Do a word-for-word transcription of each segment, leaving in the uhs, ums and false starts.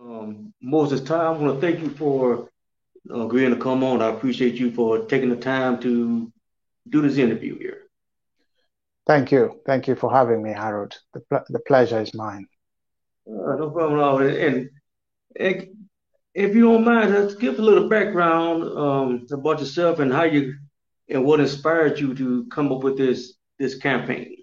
Um, Moses Ty, I want to thank you for uh, agreeing to come on. I appreciate you for taking the time to do this interview here. Thank you. Thank you for having me, Harold. The, ple- the pleasure is mine. Uh, no problem at all. And, and if you don't mind, just give a little background um, about yourself and how you and what inspired you to come up with this this campaign.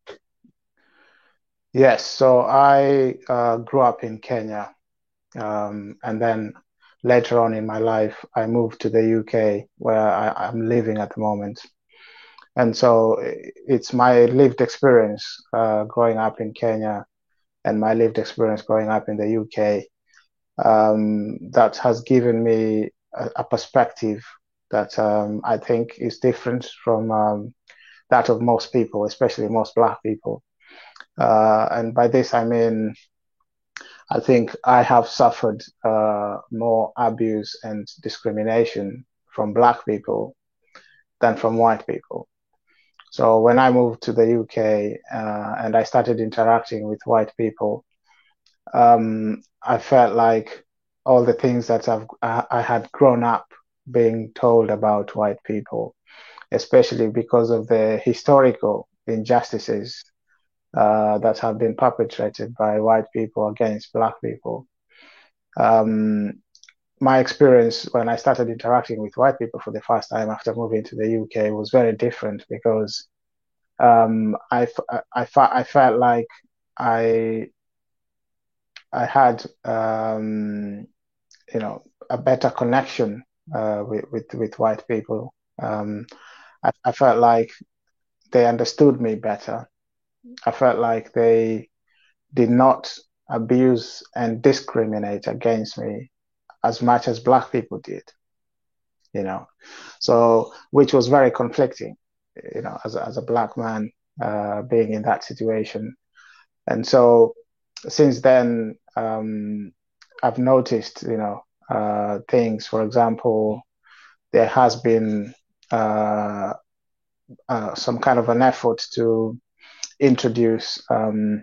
Yes, so I uh, grew up in Kenya, um, and then later on in my life, I moved to the U K where I, I'm living at the moment. And so it's my lived experience uh, growing up in Kenya and my lived experience growing up in the U K um, that has given me a, a perspective that um, I think is different from um, that of most people, especially most Black people. Uh, and by this, I mean, I think I have suffered uh, more abuse and discrimination from Black people than from white people. So when I moved to the U K uh, and I started interacting with white people, um, I felt like all the things that I've, I, I had grown up being told about white people, especially because of the historical injustices uh, that have been perpetrated by white people against black people. Um, my experience when I started interacting with white people for the first time after moving to the U K was very different because um, I, I, I felt like I I had um, you know a better connection uh, with, with with white people. Um, I, I felt like they understood me better. I felt like they did not abuse and discriminate against me as much as black people did, you know. So, which was very conflicting, you know, as a, as a black man uh, being in that situation. And so, since then, um, I've noticed, you know, uh, things. For example, there has been uh, uh, some kind of an effort to introduce, um,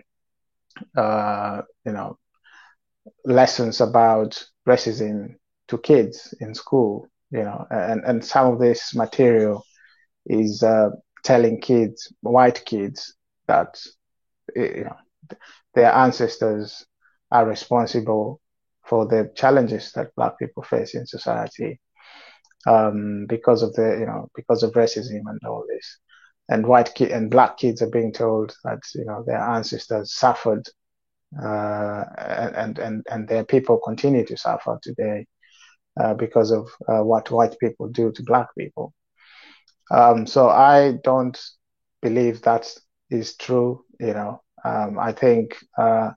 uh, you know, lessons about racism to kids in school, you know, and, and some of this material is uh, telling kids, white kids, that you know their ancestors are responsible for the challenges that black people face in society um, because of the you know because of racism and all this. And white kid and black kids are being told that you know their ancestors suffered uh, and and and their people continue to suffer today uh, because of uh, what white people do to black people. Um, so I don't believe that is true. You know, um, I think uh,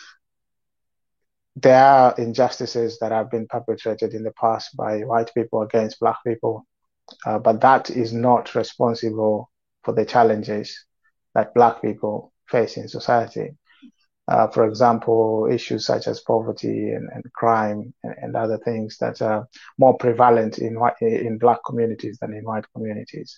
there are injustices that have been perpetrated in the past by white people against black people, uh, but that is not responsible for the challenges that black people face in society. Uh, for example, issues such as poverty and, and crime and, and, other things that are more prevalent in white, in black communities than in white communities.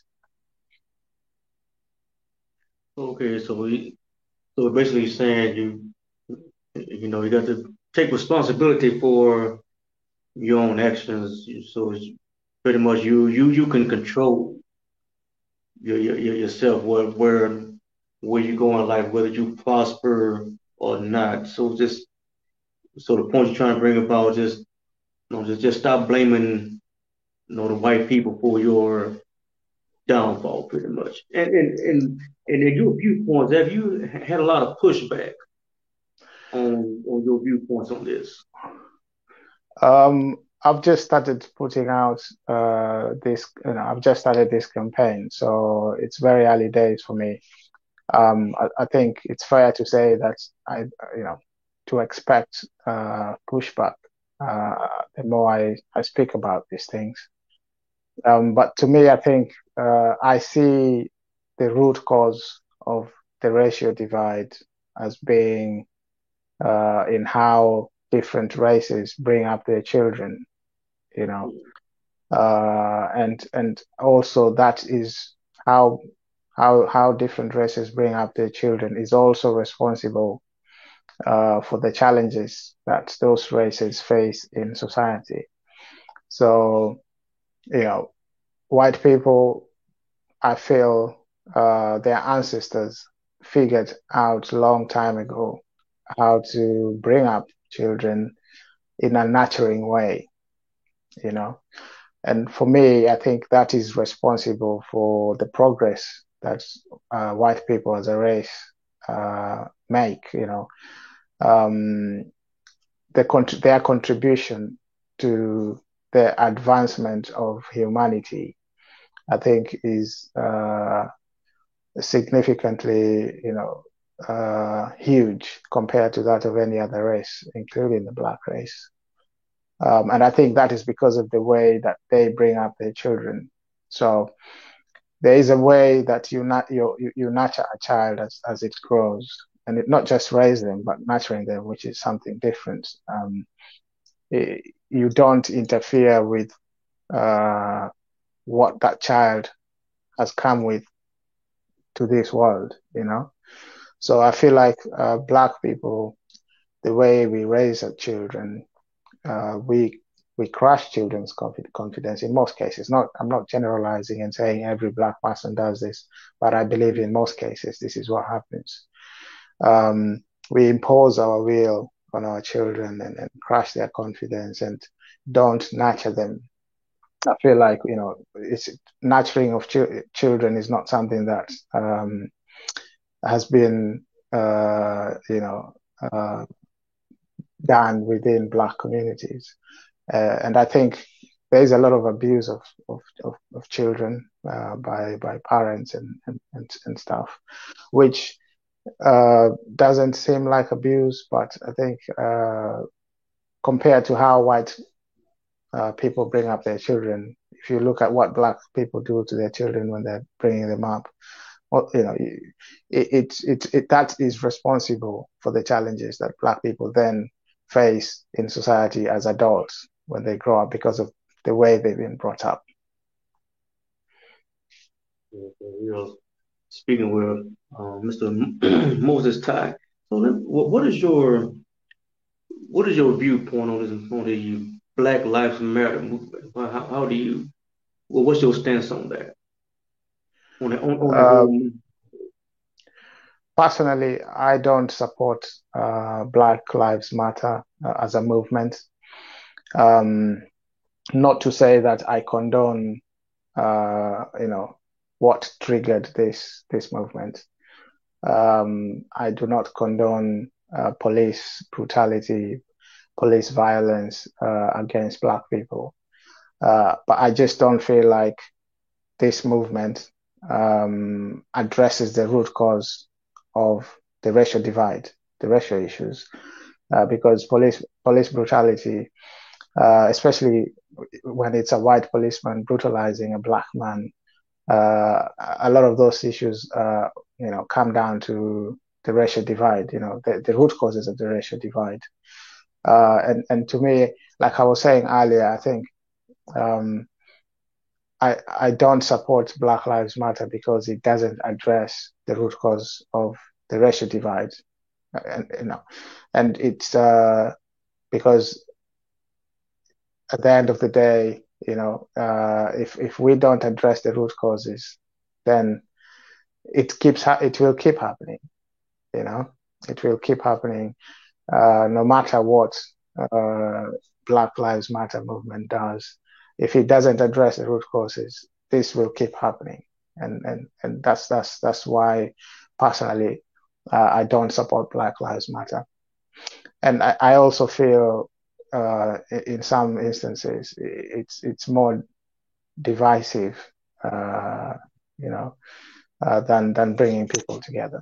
Okay, so we, so basically saying you you know you got to take responsibility for your own actions. So it's pretty much you you you can control your, your, your yourself where where where you go in life, whether you prosper or not. So just so the point you're trying to bring about just you know just just stop blaming you know the white people for your downfall, pretty much. And and and and in your viewpoints, have you had a lot of pushback on on your viewpoints on this? Um, I've just started putting out uh, this, you know, I've just started this campaign, so it's very early days for me. Um, I, I think it's fair to say that I, you know, to expect uh, pushback uh, the more I, I speak about these things. Um, but to me, I think uh, I see the root cause of the racial divide as being uh, in how different races bring up their children, you know, uh, and and also that is how how how different races bring up their children is also responsible uh, for the challenges that those races face in society. So, you know, white people, I feel uh, their ancestors figured out a long time ago how to bring up children in a nurturing way, you know. And for me, I think that is responsible for the progress that uh, white people as a race uh, make, you know. Um, the, their contribution to the advancement of humanity, I think, is uh, significantly, you know, uh, huge compared to that of any other race, including the black race. Um, and I think that is because of the way that they bring up their children. So there is a way that you not you you nurture a child as as it grows, and it, not just raise them, but nurturing them, which is something different. Um, it, you don't interfere with uh, what that child has come with to this world, you know. So I feel like uh, black people, the way we raise our children, uh, we we crush children's confidence in most cases. Not, I'm not generalizing and saying every black person does this, but I believe in most cases this is what happens. Um, we impose our will on our children and, and crush their confidence and don't nurture them. I feel like, you know, it's nurturing of ch- children is not something that um, has been, uh, you know, uh, done within black communities. Uh, and I think there is a lot of abuse of of, of, of children uh, by by parents and and, and, and stuff, which uh, doesn't seem like abuse, but I think uh, compared to how white uh, people bring up their children, if you look at what black people do to their children when they're bringing them up, well, you know, it, it, it, it that is responsible for the challenges that black people then face in society as adults when they grow up because of the way they've been brought up. You know, speaking with uh, Mister Moses Ty, so what is your what is your viewpoint on this on the Black Lives Matter movement? How, how do you well, what's your stance on that? On the, on, on the Uh, whole. Personally, I don't support uh, Black Lives Matter uh, as a movement. Um, not to say that I condone, uh, you know, what triggered this this movement. Um, I do not condone uh, police brutality, police violence uh, against Black people. Uh, but I just don't feel like this movement um, addresses the root cause of the racial divide, the racial issues, uh, because police police brutality, uh, especially when it's a white policeman brutalizing a black man, uh, a lot of those issues, uh, you know, come down to the racial divide. You know, the, the root causes of the racial divide. Uh, and and to me, like I was saying earlier, I think um, I I don't support Black Lives Matter because it doesn't address the root cause of the racial divide, and you know, and it's uh, because at the end of the day, you know, uh, if if we don't address the root causes, then it keeps ha- it will keep happening. You know, it will keep happening uh, no matter what uh, Black Lives Matter movement does. If it doesn't address the root causes, this will keep happening, and and and that's that's that's why personally uh, I don't support Black Lives Matter, and I, I also feel uh, in some instances it's it's more divisive, uh, you know, uh, than than bringing people together.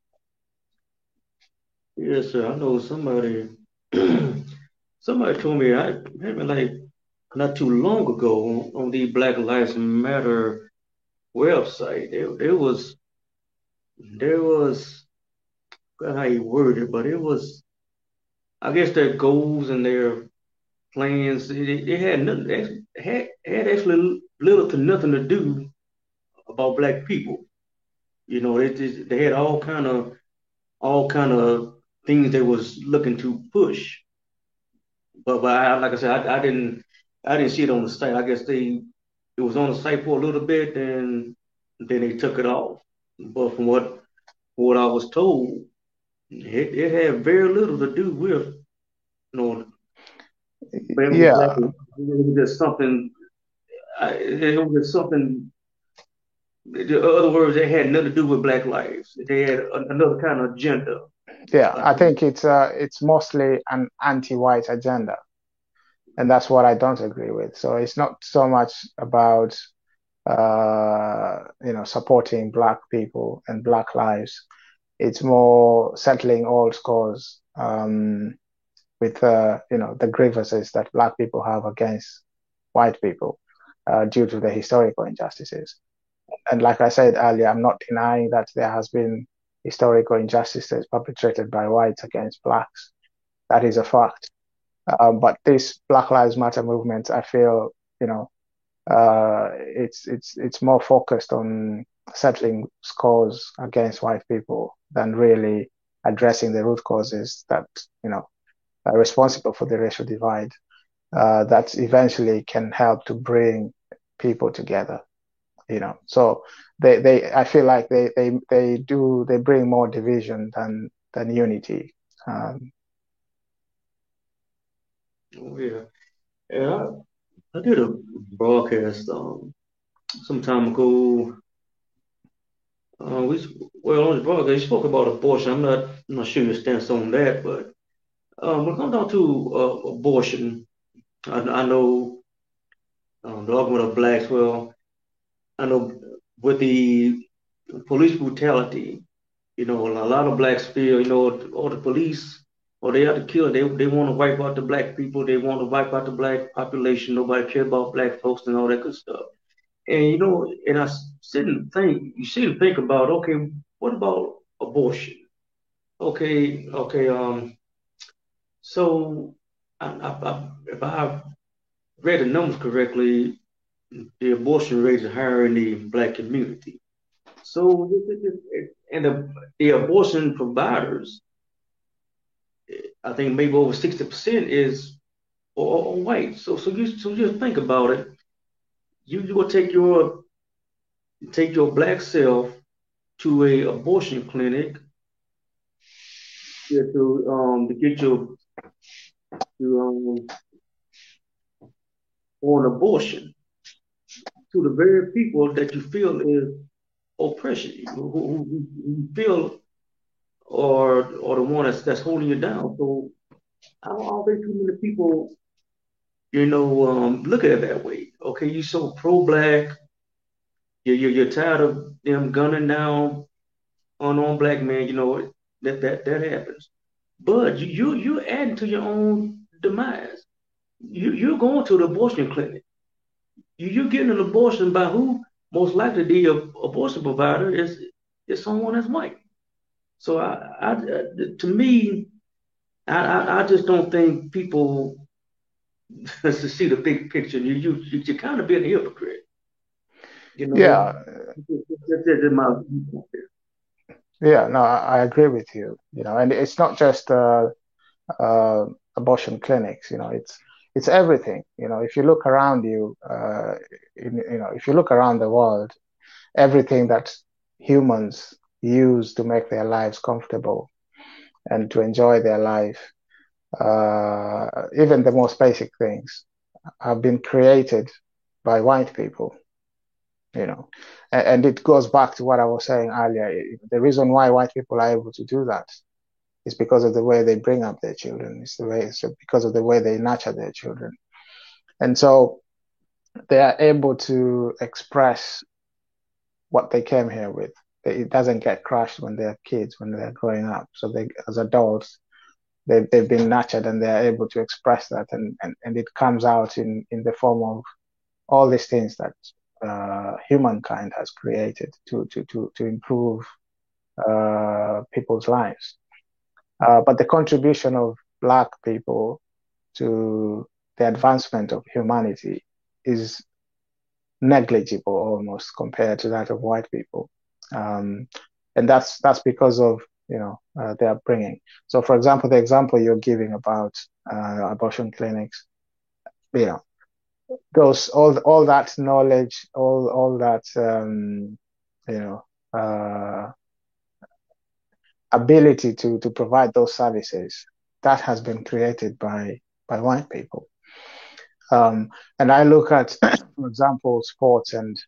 Yes, sir. I know somebody somebody told me I maybe like not too long ago on, on the Black Lives Matter website. There, there was there was how you word it, but it was I guess their goals and their plans. It, it had nothing it had had actually little to nothing to do about black people. You know, they just, they had all kind of all kind of things they was looking to push. But but I, like I said, I, I didn't I didn't see it on the site. I guess they it was on the site for a little bit, and then they took it off. But from what what I was told, it, it had very little to do with you know family black. Yeah, It was just something. I, it was just something. In other words, they had nothing to do with black lives. They had a, another kind of agenda. yeah. Like, I think it's uh, it's mostly an anti-white agenda, and that's what I don't agree with. So it's not so much about uh, you know supporting black people and black lives. It's more settling old scores um, with uh, you know the grievances that black people have against white people uh, due to the historical injustices. And like I said earlier, I'm not denying that there has been historical injustices perpetrated by whites against blacks. That is a fact. Um, but this Black Lives Matter movement, I feel, you know, uh, it's it's it's more focused on settling scores against white people than really addressing the root causes that you know are responsible for the racial divide. Uh, that eventually can help to bring people together. You know, so they they I feel like they they they do they bring more division than than unity. Um, oh yeah, yeah. I, I did a broadcast um some time ago. Uh, we well on the broadcast he spoke about abortion. I'm not I'm not sure your stance on that, but um, when it comes down to uh, abortion, I, I know um, the argument of blacks. Well, I know with the police brutality, you know, a lot of blacks feel, you know, or the police, or they have to kill. They they want to wipe out the black people. They want to wipe out the black population. Nobody care about black folks and all that good stuff. And you know, and I sit and think, you sit and think about, okay, what about abortion? Okay, okay, um, so I, I, I, if I read the numbers correctly, the abortion rate is higher in the black community. So, and the, the abortion providers, I think maybe over sixty percent is all, all white. So, so you, so just think about it. You, you will take your, take your black self to a abortion clinic yeah, to, um, to get your, to, um, for an abortion to the very people that you feel is oppression, who, who, who feel or or the one that's that's holding you down. So I don't, I don't think too many people, you know, um, look at it that way. Okay, you so pro-black, you're, you're you're tired of them gunning down unarmed black men. You know that that that happens, but you you you're adding to your own demise. You you're going to the abortion clinic. You you're getting an abortion by who? Most likely the abortion provider is is someone that's white. So I, I to me, I, I, I just don't think people to see the big picture. You you you you're kind of being a hypocrite. You know, yeah, that's, that's my viewpoint there. yeah, no, I, I agree with you. You know, and it's not just uh, uh, abortion clinics. You know, it's it's everything. You know, if you look around you, uh, in, you know, if you look around the world, everything that humans use to make their lives comfortable and to enjoy their life, uh, even the most basic things, have been created by white people. You know, and, and it goes back to what I was saying earlier. The reason why white people are able to do that is because of the way they bring up their children. It's the way it's because of the way they nurture their children, and so they are able to express what they came here with. It doesn't get crushed when they're kids, when they're growing up. So they, as adults, they they've been nurtured and they're able to express that, and and, and it comes out in in the form of all these things that uh, humankind has created to to to to improve uh, people's lives. Uh, but the contribution of Black people to the advancement of humanity is negligible almost compared to that of white people. Um, and that's that's because of you know, uh, they are bringing. So, for example, the example you're giving about uh, abortion clinics, you know, those all all that knowledge, all all that um, you know, uh, ability to to provide those services, that has been created by by white people. Um, and I look at, for example, sports and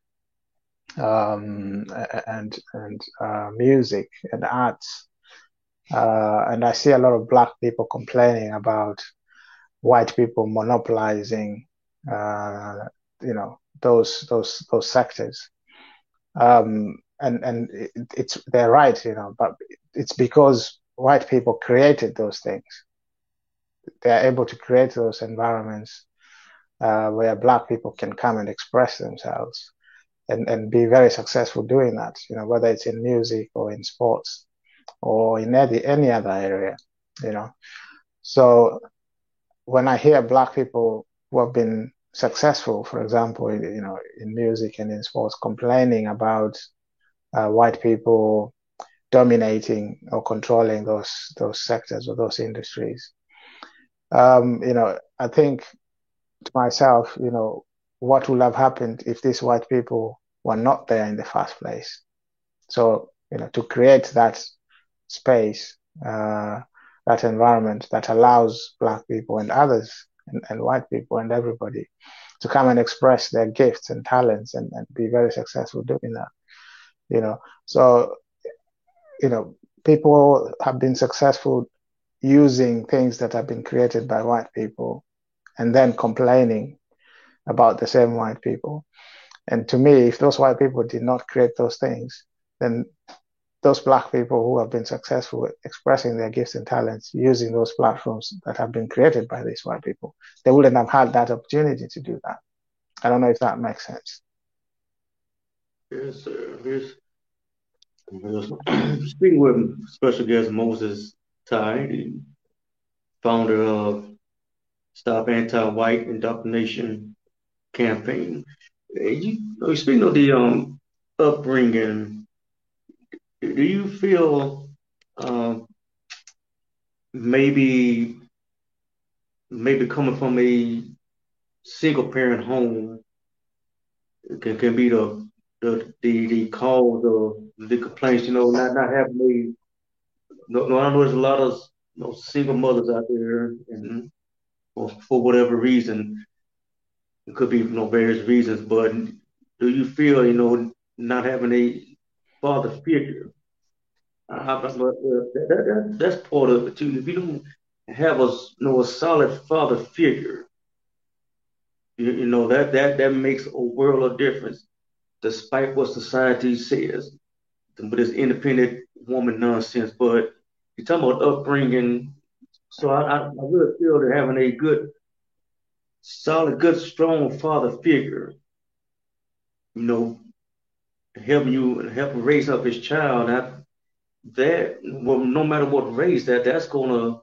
um, and and uh, music and arts, uh, and I see a lot of black people complaining about white people monopolizing, uh, you know, those those those sectors. Um, and and it, it's they're right, you know, but it's because white people created those things. They are able to create those environments uh, where black people can come and express themselves and, and be very successful doing that, you know, whether it's in music or in sports or in any, any other area, you know. So when I hear black people who have been successful, for example, you know, in music and in sports, complaining about uh, white people dominating or controlling those those sectors or those industries, um, you know, I think to myself, you know, what would have happened if these white people were not there in the first place? So, you know, to create that space, uh, that environment that allows black people and others and, and white people and everybody to come and express their gifts and talents and, and be very successful doing that, you know. So, you know, people have been successful using things that have been created by white people and then complaining about the same white people. And to me, if those white people did not create those things, then those black people who have been successful at expressing their gifts and talents using those platforms that have been created by these white people, they wouldn't have had that opportunity to do that. I don't know if that makes sense. Yes, sir. Here's, here's speaking with special guest Moses Ty, the founder of Stop Anti-White Indoctrination Campaign. Uh, You, uh, speaking of the um upbringing, do you feel um maybe maybe coming from a single parent home can, can be the the the, the cause of the complaints, you know, not not having a no, no I know there's a lot of you know single mothers out there and for, for whatever reason, it could be you know various reasons, but do you feel, you know, not having a father figure? Uh, but, but, uh, that, that, that, that's part of it too. If you don't have a s- you know a solid father figure, you, you know that that that makes a world of difference, despite what society says. But it's independent woman nonsense. But you're talking about upbringing, so I, I, I really feel that having a good, solid, good, strong father figure, you know, helping you help raise up his child. That that well, no matter what race that that's gonna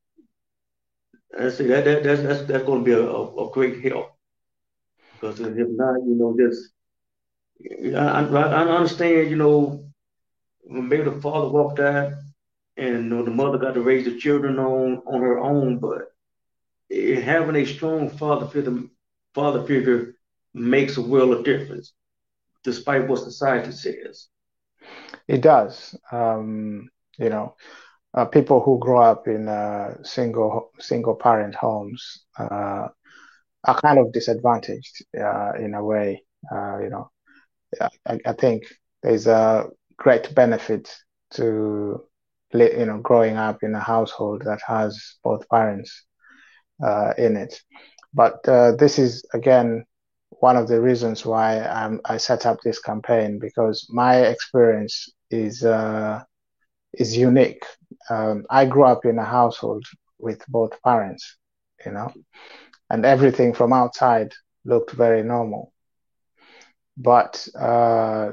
I say that, that that's that's that's gonna be a, a, a great help because if not, you know, just I, I, I understand, you know, maybe the father walked out and you know, the mother got to raise the children on on her own, but eh, having a strong father figure, father figure makes a world of difference, despite what society says. It does. Um, you know, uh, people who grow up in uh, single single parent homes uh, are kind of disadvantaged uh, in a way. Uh, you know, I, I think there's a great benefit to you know growing up in a household that has both parents uh, in it. But uh, this is again one of the reasons why I'm, I set up this campaign because my experience is uh, is unique. Um, I grew up in a household with both parents, you know, and everything from outside looked very normal. But uh,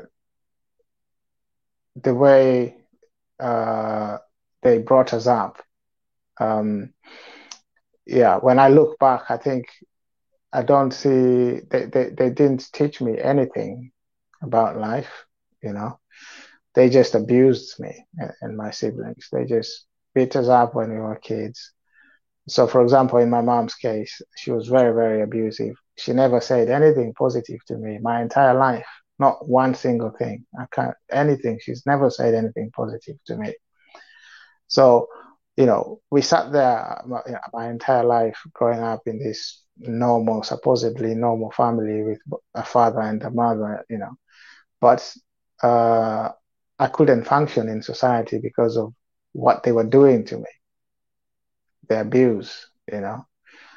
the way uh, they brought us up, um, yeah, when I look back, I think I don't see they, they, they didn't teach me anything about life, you know. they just abused me and, and my siblings. They just beat us up when we were kids. So, for example, in my mom's case, she was very, very abusive. She never said anything positive to me my entire life. Not one single thing. I can't, anything. She's never said anything positive to me. So, you know, we sat there my, you know, my entire life growing up in this normal, supposedly normal family with a father and a mother, you know, but uh, I couldn't function in society because of what they were doing to me, the abuse, you know.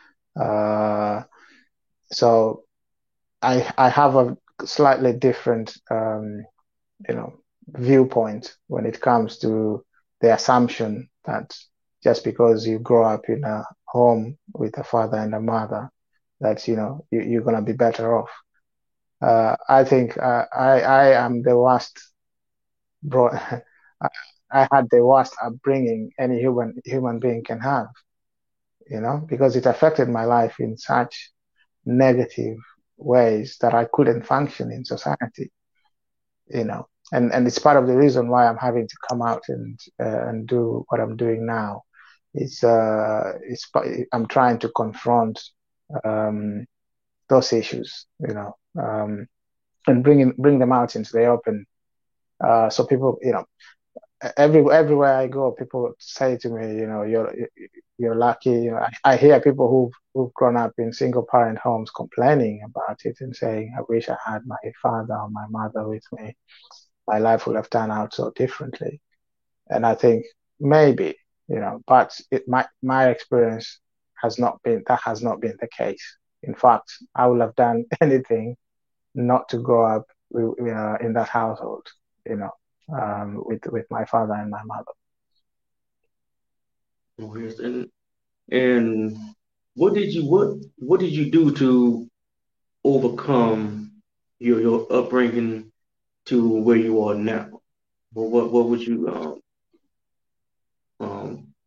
Uh, so I I have a slightly different um, you know viewpoint when it comes to the assumption that just because you grow up in a home with a father and a mother, that you know you, you're gonna be better off. Uh, I think uh, I I am the worst bro. I, I had the worst upbringing any human human being can have, you know, because it affected my life in such negative ways that I couldn't function in society, you know. And and it's part of the reason why I'm having to come out and uh, and do what I'm doing now. It's uh it's I'm trying to confront um those issues, you know, um and bring bring them out into the open. Uh, so people, you know, every everywhere I go, people say to me, you know, you're you're lucky. You know, I, I hear people who've who've grown up in single parent homes complaining about it and saying, "I wish I had my father or my mother with me. My life would have turned out so differently." And I think maybe, you know, but it my my experience has not been that has not been the case. In fact, I would have done anything not to grow up, you know, in that household, you know, um, with with my father and my mother. Oh, yes. And and what did you what what did you do to overcome your your upbringing to where you are now? Well, what what would you um um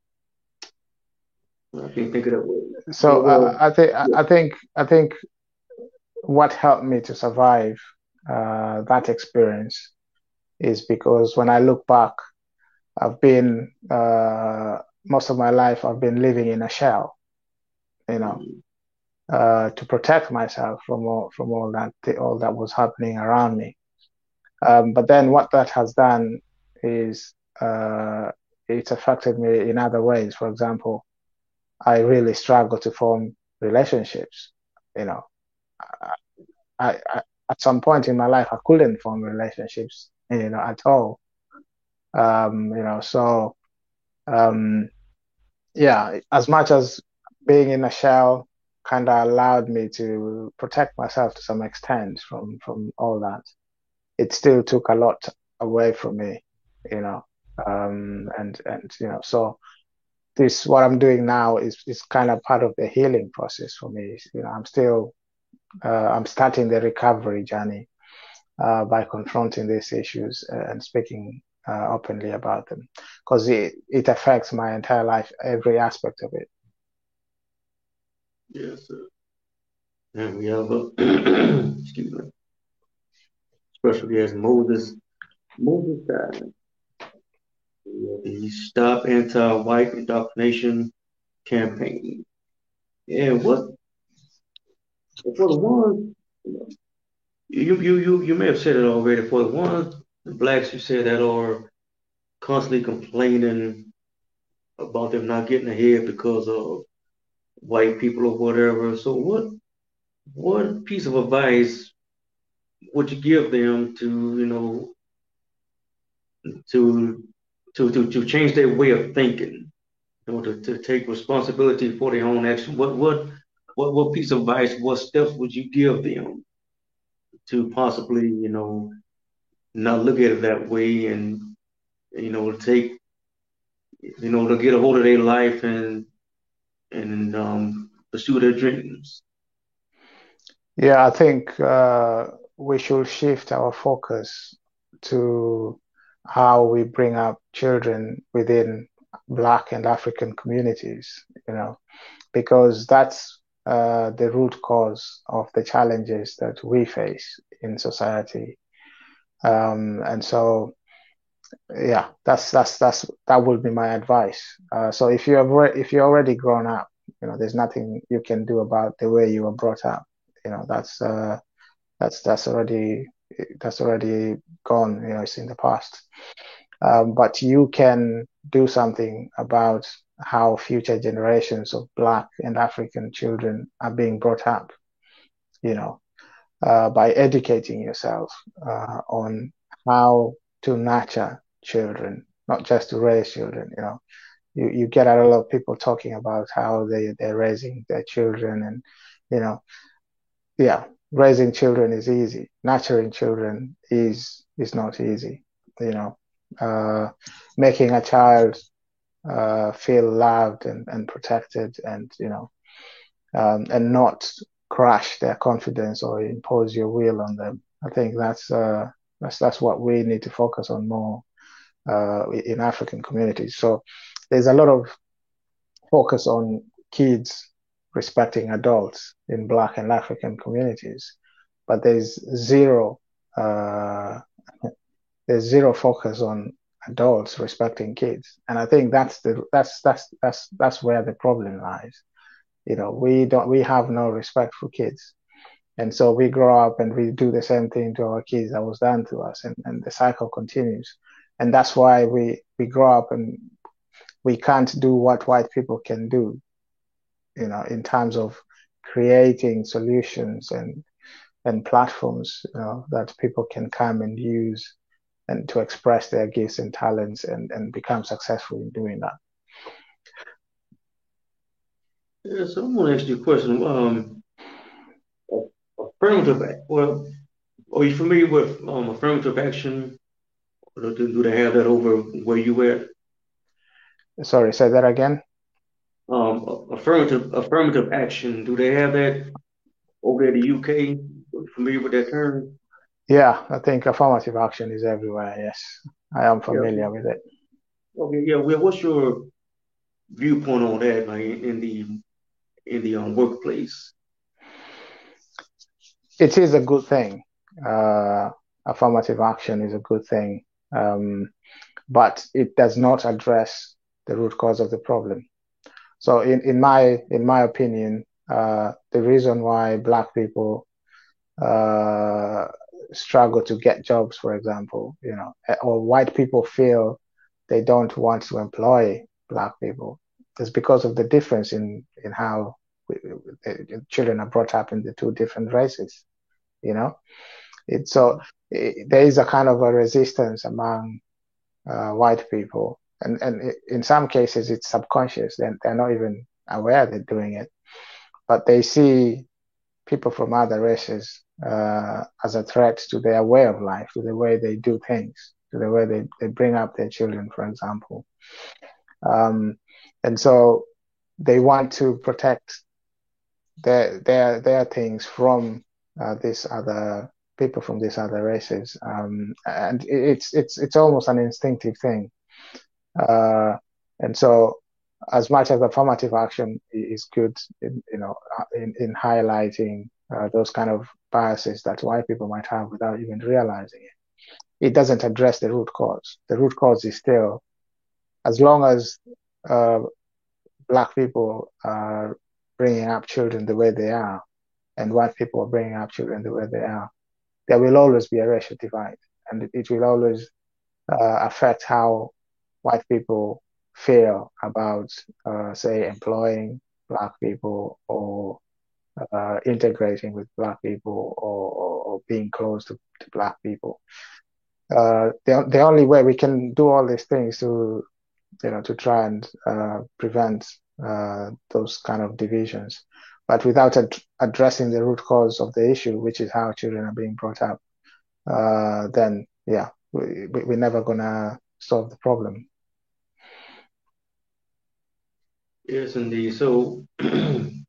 I can't think of that word. So Well, uh, well, I think yeah. I think I think what helped me to survive uh, that experience is because when I look back, I've been uh, most of my life I've been living in a shell, you know, Mm, uh, to protect myself from all from all that all that was happening around me. Um, but then what that has done is uh, it's affected me in other ways. For example, I really struggle to form relationships. You know, I, I at some point in my life I couldn't form relationships, you know, at all. Um, you know, so um, yeah, as much as being in a shell kind of allowed me to protect myself to some extent from from all that, it still took a lot away from me, you know. Um, and and you know, so this what I'm doing now is is kind of part of the healing process for me. You know, I'm still uh, I'm starting the recovery journey uh, by confronting these issues and speaking uh, openly about them because it, it affects my entire life, every aspect of it. yes, sir. And we have a excuse me, especially as Moses Moses died. We have the Stop Anti-White Indoctrination campaign. And what for the ones you you you you may have said it already. For the ones the blacks you said that are constantly complaining about them not getting ahead because of white people or whatever. So what what piece of advice would you give them to you know to to to, to change their way of thinking, you know, to, to take responsibility for their own action? What what what what piece of advice, what steps would you give them to possibly, you know, not look at it that way and you know take you know to get a hold of their life and and um, pursue their dreams? Yeah, I think uh, we should shift our focus to how we bring up children within Black and African communities, you know, because that's uh, the root cause of the challenges that we face in society. Um, and so Yeah, that's that's that's that would be my advice. Uh, so if you have re- if you're already grown up, you know, there's nothing you can do about the way you were brought up. You know, that's uh, that's that's already that's already gone. You know, it's in the past. Um, but you can do something about how future generations of Black and African children are being brought up. You know, uh, by educating yourself uh, on how to nurture children, not just to raise children. You know, you, you get a lot of people talking about how they they're raising their children, and you know, yeah, raising children is easy. Nurturing children is is not easy. You know, uh, making a child uh, feel loved and, and protected, and you know, um, and not crush their confidence or impose your will on them. I think that's uh, that's that's what we need to focus on more uh, in African communities. So there's a lot of focus on kids respecting adults in Black and African communities, but there's zero uh, there's zero focus on adults respecting kids, and I think that's the that's that's that's that's where the problem lies. You know, we don't we have no respect for kids. And so we grow up and we do the same thing to our kids that was done to us, and, and the cycle continues. And that's why we, we grow up and we can't do what white people can do, you know, in terms of creating solutions and, and platforms, you know, that people can come and use and to express their gifts and talents and, and become successful in doing that. Yeah, so I'm gonna ask you a question. Um, affirmative, well, are you familiar with um, affirmative action? Do, do they have that over where you at? Sorry, say that again. Um, affirmative affirmative action. Do they have that over at the U K? Are you familiar with that term? Yeah, I think affirmative action is everywhere. Yes, I am Yeah. familiar with it. Okay. Yeah. Well, what's your viewpoint on that, like in the in the um, workplace? It is a good thing. Uh, affirmative action is a good thing, um, but it does not address the root cause of the problem. So, in, in my in my opinion, uh, the reason why Black people uh, struggle to get jobs, for example, you know, or white people feel they don't want to employ Black people, is because of the difference in in how we, we, children are brought up in the two different races. You know, it's so it, there is a kind of a resistance among uh, white people, and and it, in some cases it's subconscious. They're, they're not even aware they're doing it, but they see people from other races uh, as a threat to their way of life, to the way they do things, to the way they, they bring up their children, for example. Um, and so they want to protect their their their things from uh, these other people from these other races, um, and it's it's it's almost an instinctive thing. Uh, and so, as much as affirmative action is good, in, you know, uh, in in highlighting uh, those kind of biases that white people might have without even realizing it, it doesn't address the root cause. The root cause is still, as long as uh, Black people are bringing up children the way they are, and white people are bringing up children the way they are, there will always be a racial divide, and it will always uh, affect how white people feel about, uh, say, employing Black people or uh, integrating with Black people or, or, or being close to, to Black people. Uh, the, the only way we can do all these things to, you know, to try and uh, prevent uh, those kind of divisions, but without ad- addressing the root cause of the issue, which is how children are being brought up, uh, then yeah, we, we, we're never gonna solve the problem. Yes, indeed. So, and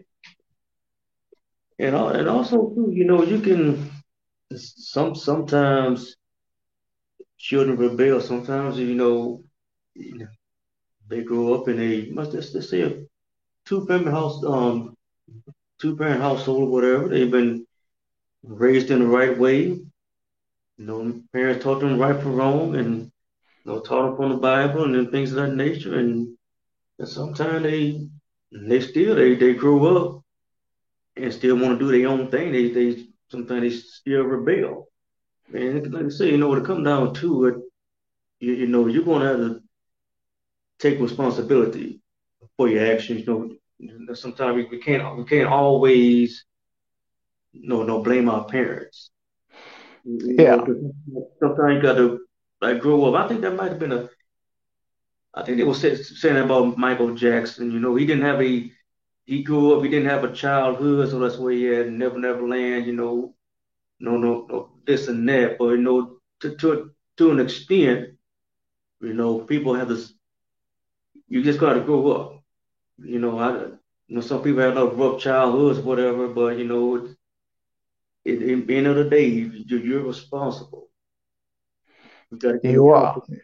al- and also too, you know, you can some sometimes children rebel. Sometimes you know they grow up in a must let's, let's say a two family house, um, two parent household or whatever. They've been raised in the right way. You know, parents taught them right from wrong, and you know, taught them from the Bible and then things of that nature, and, and sometimes they they still they they grow up and still want to do their own thing. They they sometimes they still rebel. And like I say, you know, when it comes down to it, you, you know, you're gonna have to take responsibility for your actions. You know, sometimes we, we can't we can't always you know no blame our parents. You know, Yeah, 'cause sometimes you got to like grow up. I think that might have been a. I think they were say, saying about Michael Jackson. You know, he didn't have a. He grew up. He didn't have a childhood, so that's why he had Never Never Land. You know, no, no, no, this and that. But you know, to to to an extent, you know, people have this. You just got to grow up. You know, I. You know, some people have no rough childhoods, whatever. But you know, at the end of the day, you, you're responsible. You got to get you are. accountable.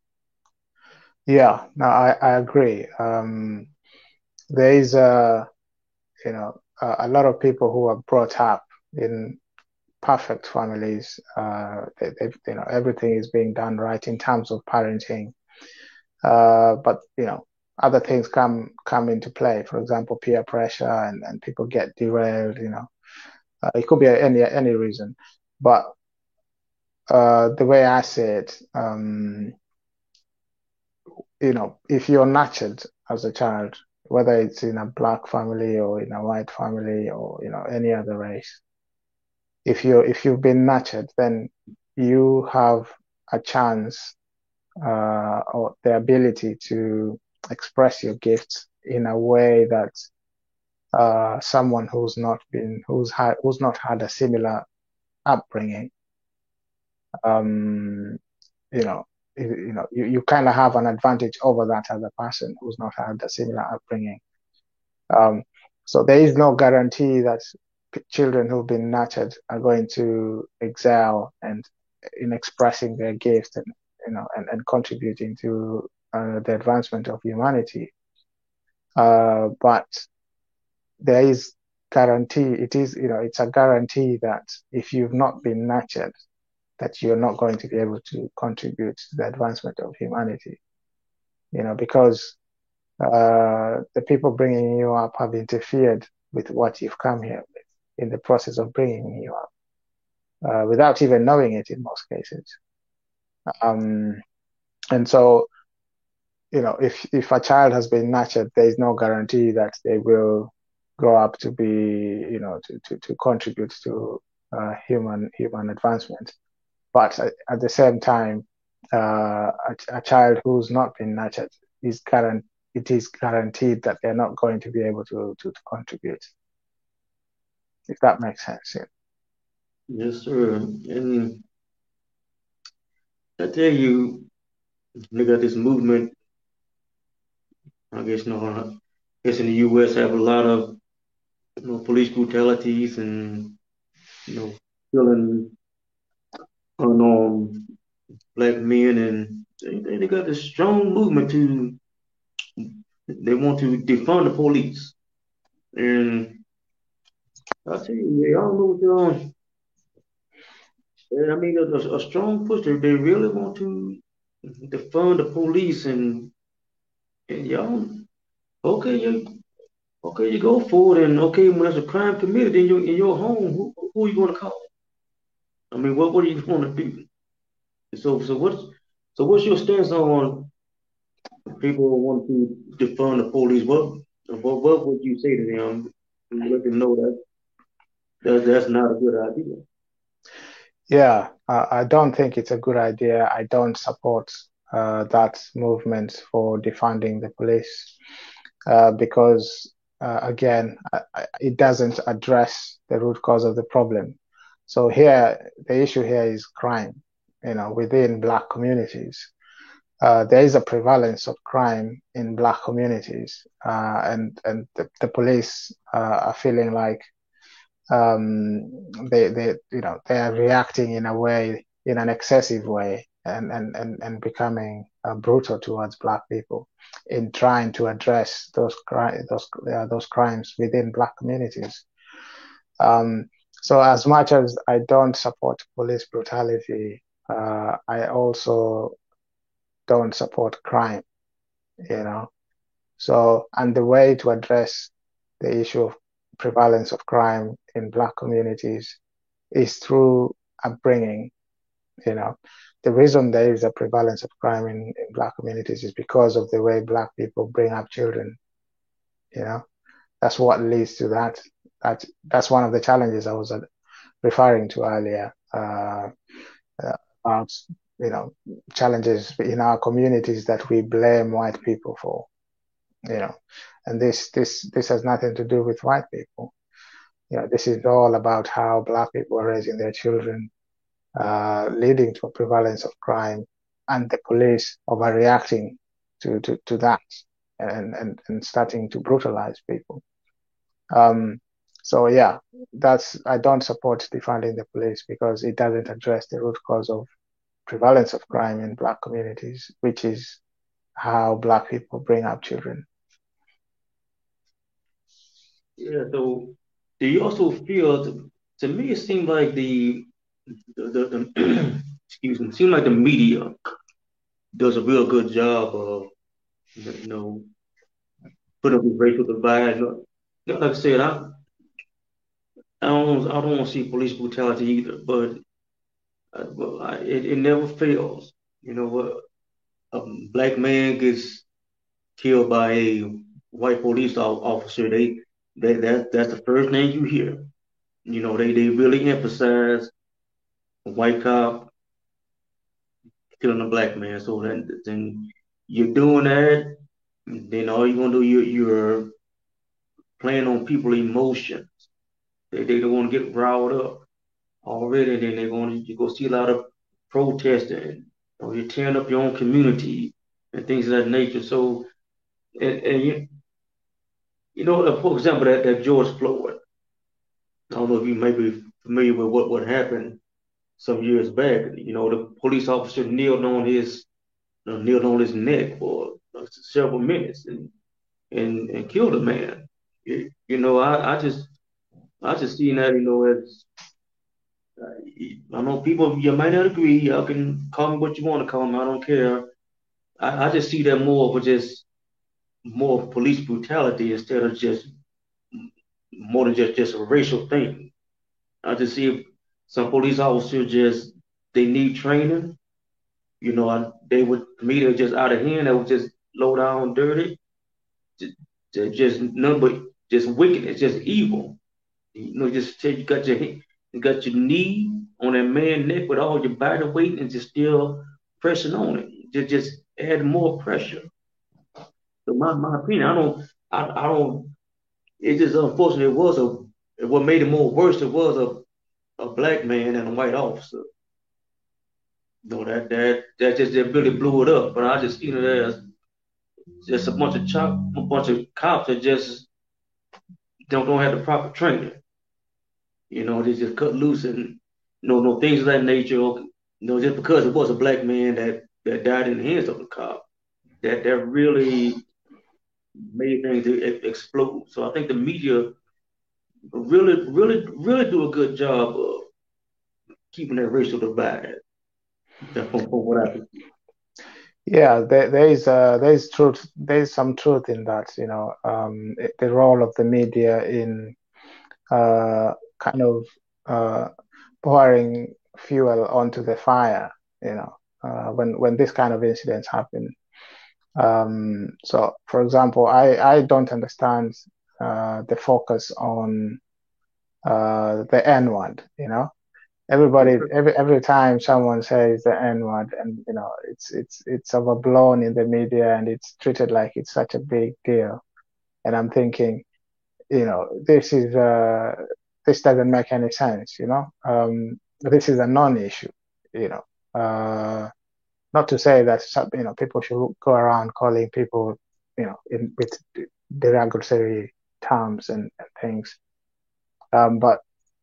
Yeah, no, I, I agree. Um, there is a, you know, a, a lot of people who are brought up in perfect families. Uh, they, they, you know, everything is being done right in terms of parenting. Uh, but you know, other things come come into play. For example, peer pressure, and, and people get derailed. You know, uh, it could be any any reason. But uh, the way I see it, um, you know, if you're nurtured as a child, whether it's in a black family or in a white family or you know any other race, if you if you've been nurtured, then you have a chance uh, or the ability to express your gifts in a way that uh, someone who's not been who's had who's not had a similar upbringing, um, you know, you, you know, you, you kind of have an advantage over that other person who's not had a similar upbringing. Um, so there is no guarantee that p- children who've been nurtured are going to excel and in expressing their gift and you know and, and contributing to uh, the advancement of humanity. Uh, but there is guarantee. It is you know it's a guarantee that if you've not been nurtured, that you're not going to be able to contribute to the advancement of humanity. You know because uh, the people bringing you up have interfered with what you've come here with in the process of bringing you up, uh, without even knowing it in most cases. Um, and so, you know, if if a child has been nurtured, there is no guarantee that they will grow up to be, you know, to to, to contribute to uh, human human advancement. But at, at the same time, uh, a, a child who's not been nurtured is guaranteed. It is guaranteed that they're not going to be able to to, to contribute. If that makes sense. Yeah. Yes, sir. And I tell you, they got this movement. I guess you know, I guess in the U S have a lot of you know police brutalities and you know killing unarmed black men, and they, they got this strong movement to they want to defund the police. And I tell you, y'all know what y'all. I mean, a, a strong push. They, they really want to defund the police, and and y'all okay, you okay, you go for it, and okay, when there's a crime committed in your in your home, who who are you going to call? I mean, what what are you going to do? So so what's so what's your stance on people who want to defund the police? What what what would you say to them? And let them know that, that that's not a good idea. Yeah, I, I don't think it's a good idea. I don't support uh, that movement for defunding the police uh, because, uh, again, I, I, it doesn't address the root cause of the problem. So here, the issue here is crime, you know, within Black communities. Uh, there is a prevalence of crime in Black communities, uh, and and the, the police uh, are feeling like um, they they you know they are reacting in a way in an excessive way and and and, and becoming uh, brutal towards black people in trying to address those cri- those uh, those crimes within black communities. Um, so as much as I don't support police brutality, uh, I also don't support crime, you know. So, and the way to address the issue of prevalence of crime in Black communities is through upbringing, you know. The reason there is a prevalence of crime in, in Black communities is because of the way Black people bring up children, you know. That's what leads to that. That that's one of the challenges I was uh, referring to earlier, uh, uh, about, you know, challenges in our communities that we blame white people for, you know. And this this this has nothing to do with white people. You know, this is all about how Black people are raising their children, uh, leading to a prevalence of crime, and the police overreacting to, to, to that, and, and, and starting to brutalize people. Um, so yeah, that's, I don't support defunding the police because it doesn't address the root cause of prevalence of crime in Black communities, which is how Black people bring up children. Yeah. So, do you also feel? To, to me, it seemed like the the, the, the excuse me, seemed like the media does a real good job of, you know, putting up with racial divide. You know, like I said, I I don't I don't want to see police brutality either, but, uh, well, I, it it never fails. You know what? A black man gets killed by a white police officer. They that that that's the first thing you hear. You know, they they really emphasize a white cop killing a black man. So then then you're doing that, then all you're gonna do, you you're playing on people's emotions. They they don't want to get riled up already. Then they're going to, you go see a lot of protesting. Or you're tearing up your own community and things of that nature. So, and, and you, you know, uh, for example, that, that George Floyd. I don't know if you may be familiar with what, what happened some years back. You know, the police officer kneeled on his, you know, kneeled on his neck for, uh, several minutes and and and killed a man. You, you know, I, I just I just seen that, you know, as, uh, I know people, you might not agree. You can call me what you want to call me. I don't care. I, I just see that more of just more police brutality instead of just more than just just a racial thing. I just see if some police officers just they need training. You know, I, they would, to me they're just out of hand. They were just low down, dirty, just, just nothing but just wicked. It's just evil. You know, just say you got your you got your knee on that man's neck with all your body weight and just still pressing on it. Just just add more pressure. So my my opinion, I don't I, I don't. It just unfortunately it was a what made it more worse. It was a, a black man and a white officer. No, that that that just that really blew it up. But I just seen it as just a bunch of chop, a bunch of cops that just don't don't have the proper training. You know, they just cut loose and, you know, no things of that nature. You know, just because it was a black man that that died in the hands of a cop, that that really made things e- explode. So I think the media really, really, really do a good job of keeping that racial divide. That's from, from what I can see. Yeah, there, there is uh, there is truth. There is some truth in that. You know, um, the role of the media in uh, kind of uh, pouring fuel onto the fire. You know, uh, when when this kind of incidents happen. Um, so, for example, I I don't understand uh, the focus on uh, the N word. You know, everybody every every time someone says the N word, and you know, it's it's it's overblown in the media and it's treated like it's such a big deal. And I'm thinking, you know, this is uh this doesn't make any sense, you know. Um, this is a non-issue, you know. Uh, not to say that some, you know, people should go around calling people, you know, in with derogatory terms and, and things. Um, but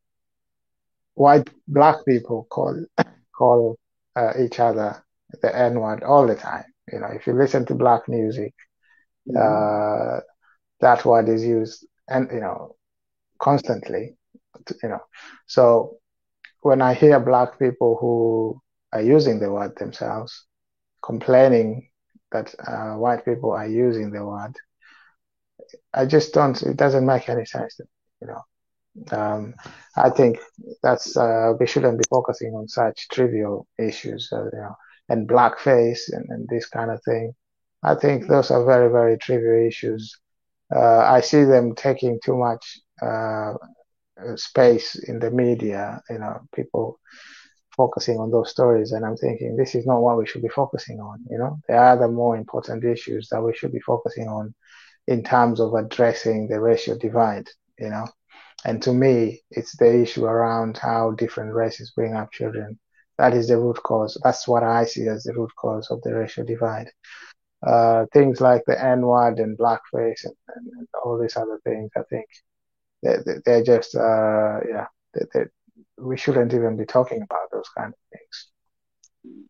white black people call call uh, each other the N word all the time. You know, if you listen to black music, Mm-hmm. uh, that word is used, and you know, constantly. You know, so when I hear black people who are using the word themselves, complaining that uh, white people are using the word. I just don't. It doesn't make any sense to me, you know. Um, I think that's uh, we shouldn't be focusing on such trivial issues, uh, you know, and blackface and, and this kind of thing. I think those are very, very trivial issues. Uh, I see them taking too much uh, space in the media. You know, people focusing on those stories, and I'm thinking this is not what we should be focusing on. You know, there are other more important issues that we should be focusing on in terms of addressing the racial divide. You know. And to me, it's the issue around how different races bring up children. That is the root cause. That's what I see as the root cause of the racial divide. Uh, things like the N-word and blackface and, and, and all these other things, I think they're, they're just, uh, yeah, they, they, we shouldn't even be talking about those kind of things.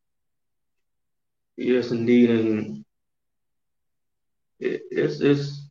Yes, indeed, and it, it's it's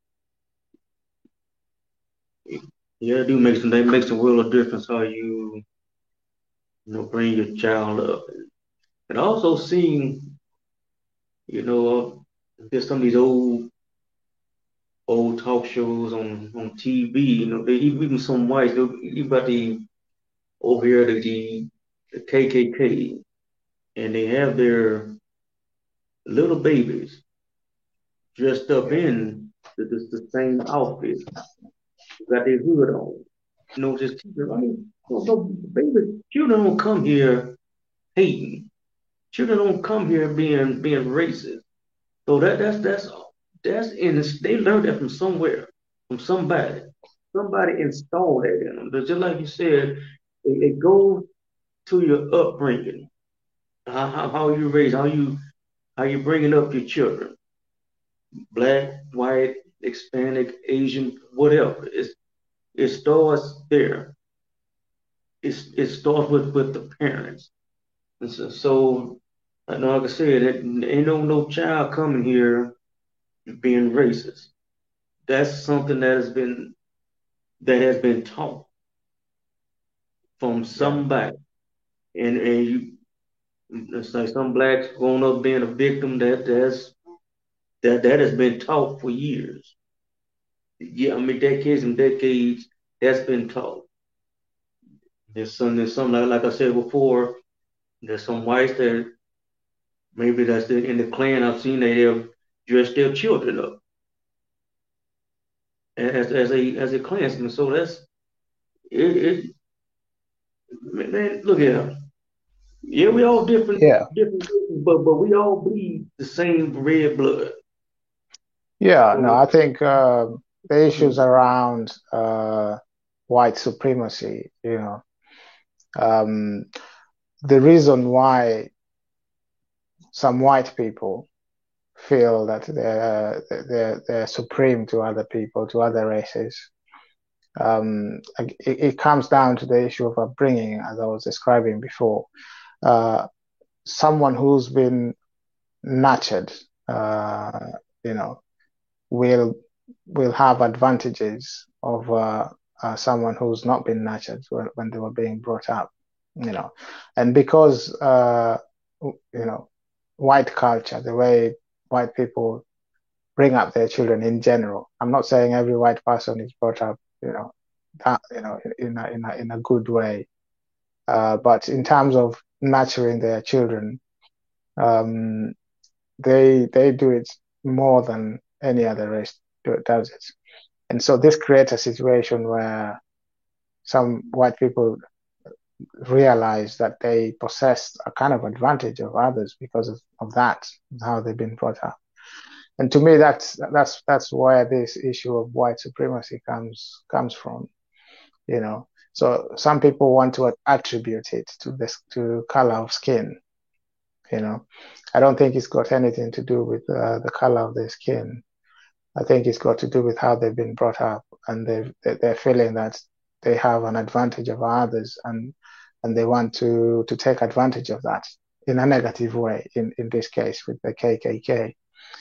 yeah, it do make some that makes a world of difference how you you know bring your child up, and also seeing you know there's some of these old old talk shows on on T V. You know, they even some whites. They you got the over here the the K K K, and they have their little babies dressed up in the, the, the same outfit, got their hood on. You know, just I mean, no, no, baby, children don't come here hating. Children don't come here being being racist. So that that's that's that's in they learned that from somewhere, from somebody. Somebody installed that in them. But just like you said, it, it goes to your upbringing, how, how how you raise, how you how you bringing up your children, black, white, Hispanic, Asian, whatever. It's it starts there. It's it starts with with the parents. And so, so like like I said, it, ain't no no child coming here being racist. That's something that has been that has been taught from Yeah. somebody, and and you, it's like some blacks growing up being a victim. That that's that that has been taught for years. Yeah, I mean decades and decades. That's been taught. There's some there's some like, like I said before. There's some whites that maybe that's the, in the Klan. I've seen they have dressed their children up as as a as a Klansman. So that's it. it man, look here. Yeah, we all different, Yeah. different, but but we all bleed the same red blood. Yeah. No, So, I think uh, the issues around uh, white supremacy, you know, um, the reason why some white people feel that they're they're they're supreme to other people, to other races. Um, it, it comes down to the issue of upbringing, as I was describing before. Uh, someone who's been nurtured, uh, you know, will will have advantages of uh, uh, someone who's not been nurtured when, when they were being brought up, you know, and because uh, you know, white culture, the way white people bring up their children in general. I'm not saying every white person is brought up, you know, that, you know, in a, in a, in a good way. Uh, but in terms of nurturing their children, um, they, they do it more than any other race does it. And so this creates a situation where some white people realize that they possess a kind of advantage of others because of, of that, how they've been brought up. And to me, that's that's that's where this issue of white supremacy comes comes from. You know, so some people want to attribute it to this to color of skin. You know, I don't think it's got anything to do with uh, the color of their skin. I think it's got to do with how they've been brought up, and they they're feeling that they have an advantage over others, and and they want to to take advantage of that in a negative way. In in this case, with the K K K.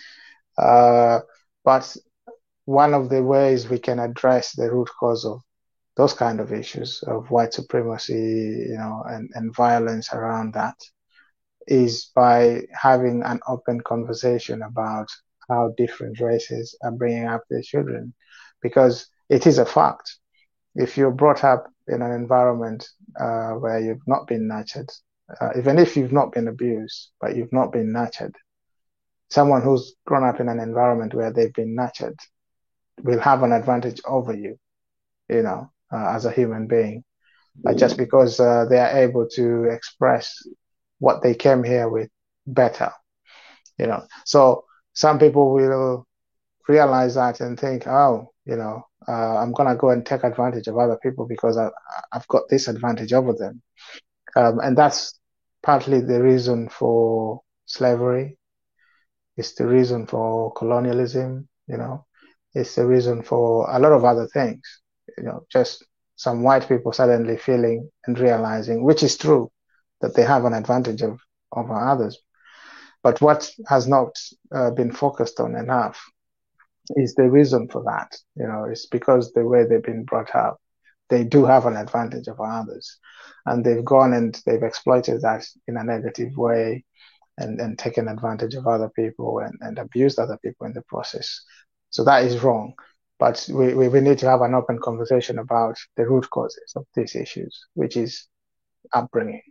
Uh, but one of the ways we can address the root cause of those kind of issues of white supremacy, you know, and, and violence around that is by having an open conversation about how different races are bringing up their children, because it is a fact. If you're brought up in an environment uh, where you've not been nurtured, uh, even if you've not been abused, but you've not been nurtured, someone who's grown up in an environment where they've been nurtured will have an advantage over you, you know, uh, as a human being, uh, just because uh, they are able to express what they came here with better, you know. So some people will realize that and think, oh, you know, uh, I'm gonna go and take advantage of other people because I, I've got this advantage over them, um, and that's partly the reason for slavery. It's the reason for colonialism, you know. It's the reason for a lot of other things, you know, just some white people suddenly feeling and realizing, which is true, that they have an advantage of over others. But what has not uh, been focused on enough is the reason for that. You know, it's because the way they've been brought up, they do have an advantage over others. And they've gone and they've exploited that in a negative way, and, and taken advantage of other people and, and abused other people in the process. So that is wrong. But we, we, we need to have an open conversation about the root causes of these issues, which is upbringing.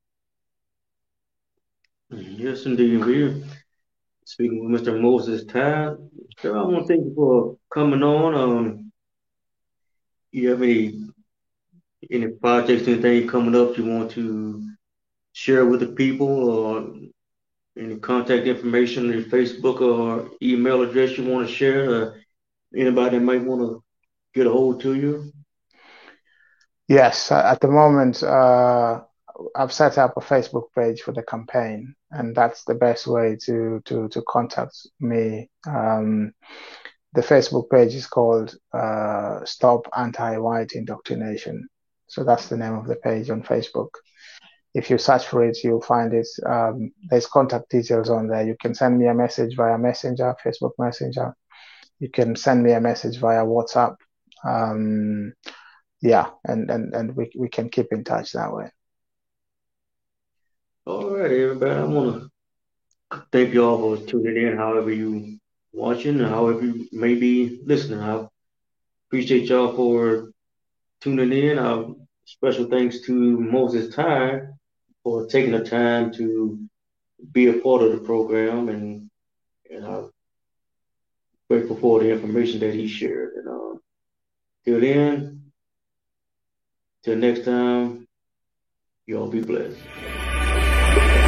Yes, indeed. We're speaking with Mister Moses Tye. Sir, I want to thank you for coming on. Um, you have any any projects, anything coming up you want to share with the people, or any contact information, your Facebook or email address you want to share? Or anybody that might want to get a hold to you? Yes, at the moment, uh, I've set up a Facebook page for the campaign, and that's the best way to to to contact me. Um, the Facebook page is called uh, Stop Anti-White Indoctrination. So that's the name of the page on Facebook. If you search for it, you'll find it. Um, there's contact details on there. You can send me a message via Messenger, Facebook Messenger. You can send me a message via WhatsApp. Um, yeah, and, and, and we, we can keep in touch that way. All right, everybody. I want to thank you all for tuning in, however you watching, and however you may be listening. I appreciate y'all for tuning in. Uh, special thanks to Moses Tye for taking the time to be a part of the program, and, and I'm grateful for the information that he shared. And uh, till then, till next time, y'all be blessed.